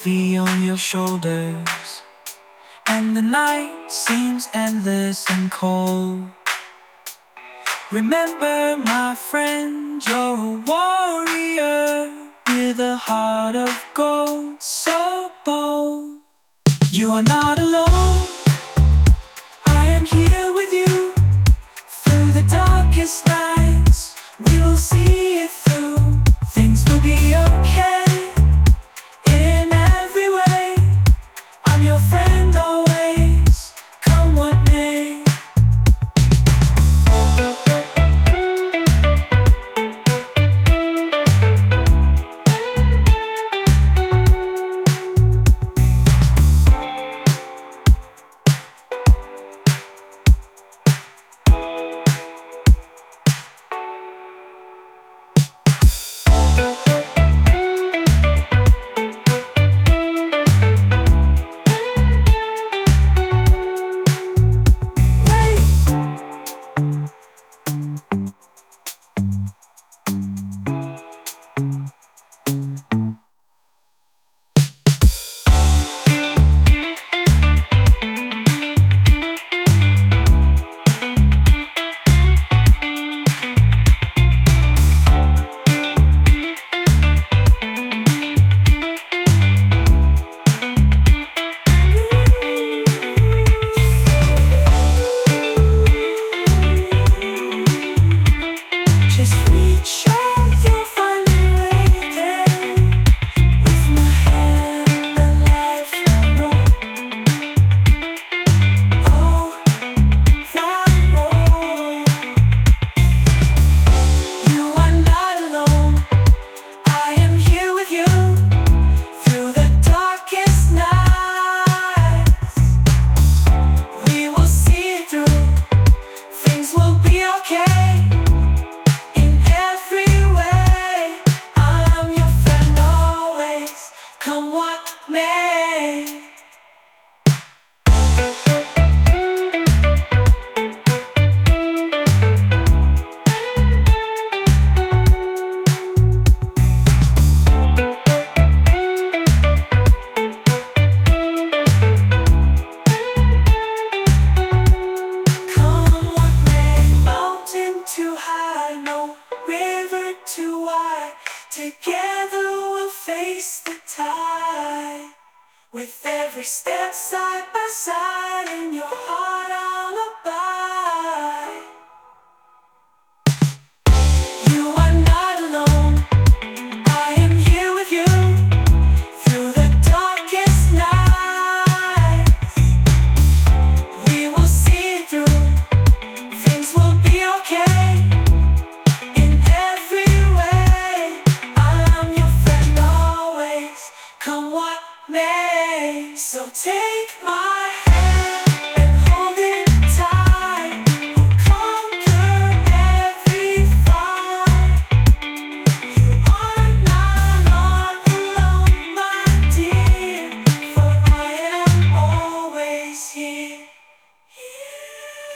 heavy on your shoulders, and the night seems endless and cold. Remember, my friend, you're a warrior with a heart of gold, so bold. You are not alone, I am here with you. Through the darkest nights, we will see it through. Things will be okay, in every way. I'm your friend always, come what may. Come what may. Come what may. Mountain too high, no river too wide. Together we'll face the tide. With every step side